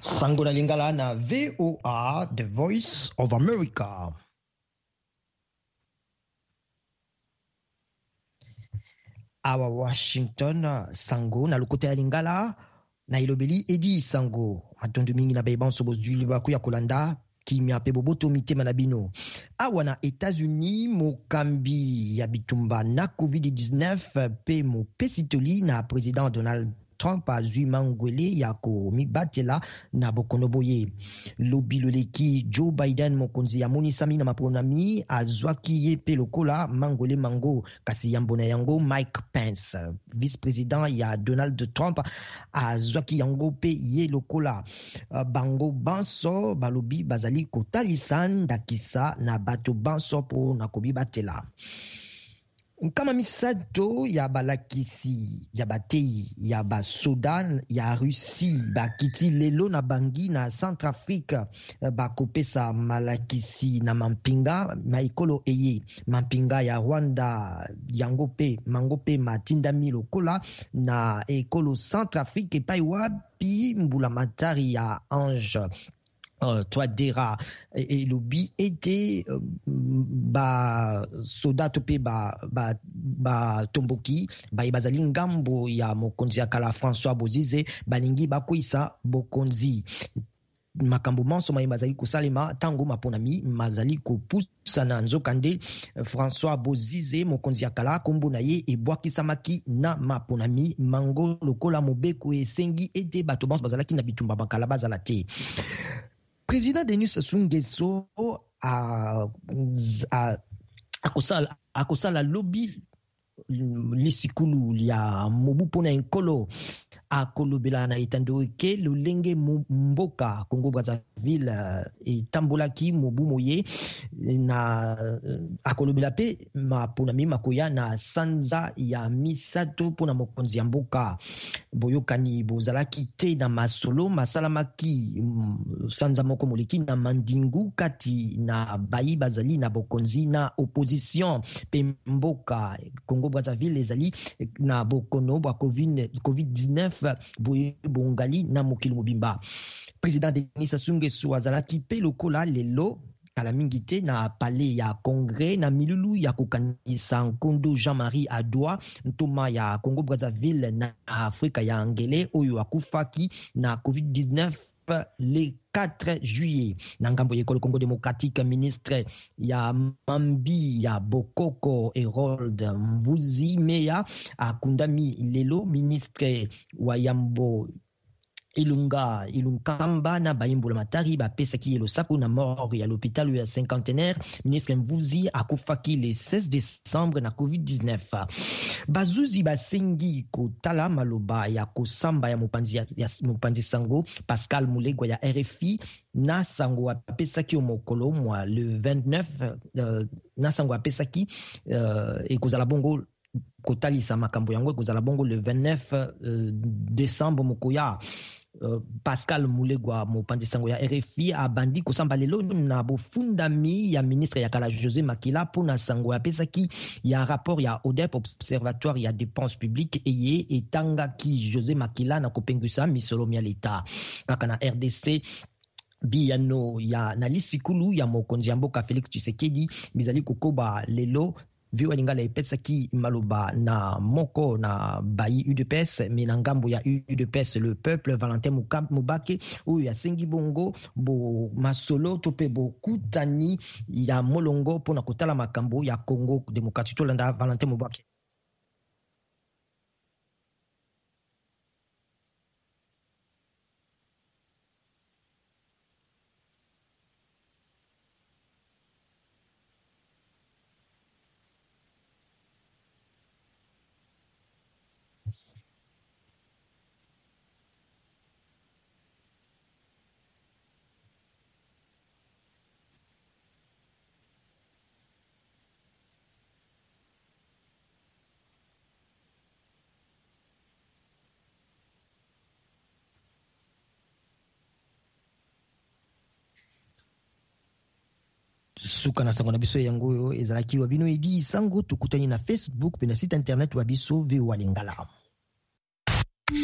Sango na Lingala na VOA, The Voice of America. Awa Washington, Sango na lukote ya Lingala na ilobeli edi Sango matundu mingi na baibanso bozuli baku ya kolanda kimia pe boboto mitema na bino. Awa na États-Unis mokambi ya bitumba na COVID-19 pe mo pesitoli na président Donald Trump azwi mangwele ya komibatela na bokono boye. Lobi loleki Joe Biden mokonzi ya monisami na maponami azwaki ye pe lokola mangwele mango kasi yambona yango Mike Pence. Vice-président ya Donald Trump azwaki yango pe ye lokola bango banso balobi bazali kotalisa ndakisa na bato banso po na komibatela. Kama misato ya balakisi ya batei ya basoda ya Russie bakiti lelo na bangi na Centrafrique bakopesa malakisi na mampinga maikolo eye mampinga ya Rwanda yango pe mango pe matindami lokola na ekolo Centrafrique epai wapi mbula matari ya Ange Touadéra et lobi était ba sodato pe ba tomboki ba ibazali ngambo ya mokonzi akala François Bozize balingi bakoisa bokonzi makambo manso mazali kosalema tango maponami mazali kopusa na nzokande François Bozize mokonzi akala kombo na ye ebwakisamaki na maponami mango lokola mobeko esengi ete bato banso bazalaki na bitumba bakala bazala te. Président Denis Sassou Nguesso akosala lobby lisikulu ya mobu pona enkolo akolobela na etando ke lolenge mboka Congo Brazzaville etambolaki mobu moye na akolobela pe maponami makoya na sanza ya misato pona mokonzi ya mboka boyokani bozalaki te na masolo masalamaki sanza moko moleki na mandingu kati na bayi bazali na bokonzi na opposition pe mboka Congo Brazzaville ezali na bokono bwa COVID-19 boye bongali na mokili mobimba. Président Denis Sassou Nguesso azalaki pe lokola lelo kala mingi te na palais ya Congrès na milulu ya kokanisa Nkondo Jean-Marie Adwa ntoma ya Congo Brazzaville na Afrika ya Ngele oyo akufaki na COVID-19 le 4 juillet. Nangambo yekolo Congo démocratique, ministre ya Mambi ya Bokoko Harold Mvuzi Meya akundami lelo ministre wa Yambo Ilunkamba na baimbola matari bapesaki losapo na mort ya l'hôpital ya cinquantenaire. Ministre Mvuzi akufaki le 16 décembre na COVID-19. Bazuzi basengi kotala maloba ya kosamba ya mopanzi sango Pascal Mulegwa ya RFI na sango apesaki omokolo mwa le 29 na sango apesaki ekozala bongo kotalisa makambo yango ekozala bongo le 29 décembre mokoya. Pascal Mulegwa mopanzi sango ya RFI abandi kosamba lelo na bofundami ya ministre ya kala José Makila pona sango ya pesaki ya rapport ya ODEP observatoire ya dépenses publiques eye etangaki José Makila na kopengwisa misolo ya leta kaka na RDC biyano ya na lisikulu ya mokonzi ya mboka Félix Tshisekedi bizali kokoba lelo viwa lingala epesaki maloba na moko na bayi UDPS mais na ngambo ya UDPS le peuple Valentin Mubake oyo yasengi bongo bo masolo to pe bo kutani ya molongo pona kotala makambo ya Congo démocratique tolanda Valentin Mubake. Suka na sango na biso yango yo ezalaki wa bino edi sango tukutani na Facebook pe na site internet wa biso VOA Lingala.